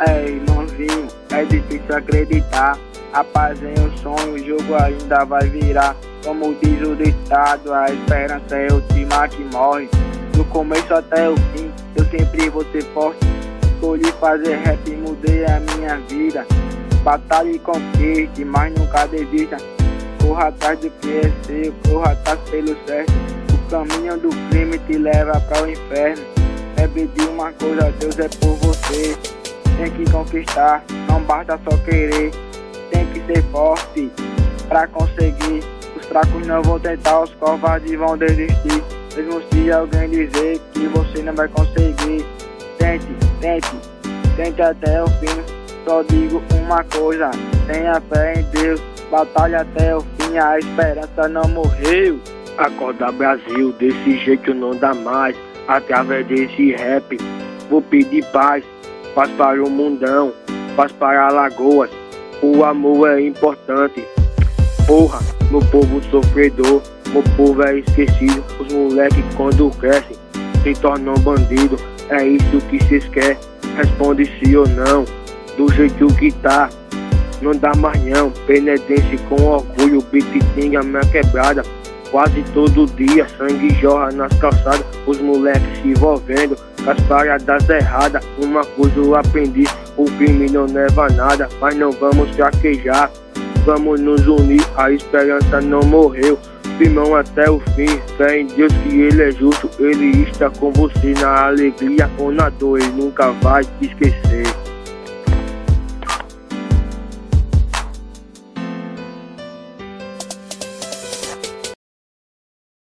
É, irmãozinho, é difícil acreditar. Rapaz, em um sonho, o jogo ainda vai virar. Como diz o ditado, a esperança é a última que morre. Do começo até o fim, eu sempre vou ser forte. Escolhi fazer rap e mudei a minha vida. Batalha e conquiste, mas nunca desista. Corra atrás do que é seu, corra atrás pelo certo. O caminho do crime te leva para o inferno. Lembre de uma coisa, Deus é por você. Tem que conquistar, não basta só querer. Tem que ser forte pra conseguir. Os fracos não vão tentar, os covardes vão desistir. Mesmo se alguém dizer que você não vai conseguir. Tente, tente, tente até o fim. Só digo uma coisa, tenha fé em Deus. Batalha até o fim, a esperança não morreu. Acorda Brasil, desse jeito não dá mais. Através desse rap, vou pedir paz. Paz para o mundão, paz para Alagoas. O amor é importante. Porra, meu povo sofredor, meu povo é esquecido. Os moleques quando crescem se tornam bandido. É isso que cês quer? Responde sim ou não. Do jeito que tá, não dá mais não. Penedense com orgulho, Biquitinga, minha quebrada. Quase todo dia sangue jorra nas calçadas. Os moleques se envolvendo com as paradas erradas. Uma coisa eu aprendi, o crime não leva a nada. Mas não vamos fraquejar, vamos nos unir. A esperança não morreu, firmão até o fim. Fé em Deus que Ele é justo, Ele está com você na alegria ou na dor. Ele nunca vai te esquecer.